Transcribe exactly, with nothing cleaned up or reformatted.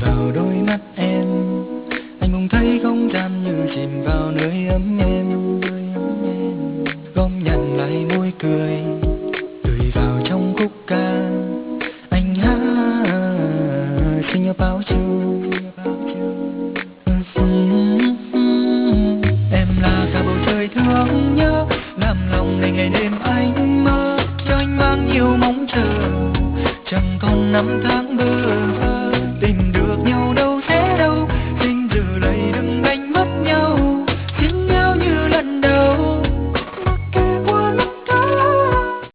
vào đôi mắt em, anh bỗng thấy không gian như chìm vào nơi ấm êm. Gom nhặt lại môi cười, gửi vào trong khúc ca anh hát sing about you. Em là cả bầu trời thương nhớ, làm lòng này ngày đêm anh mơ, cho anh mang nhiều mong chờ, chẳng còn năm tháng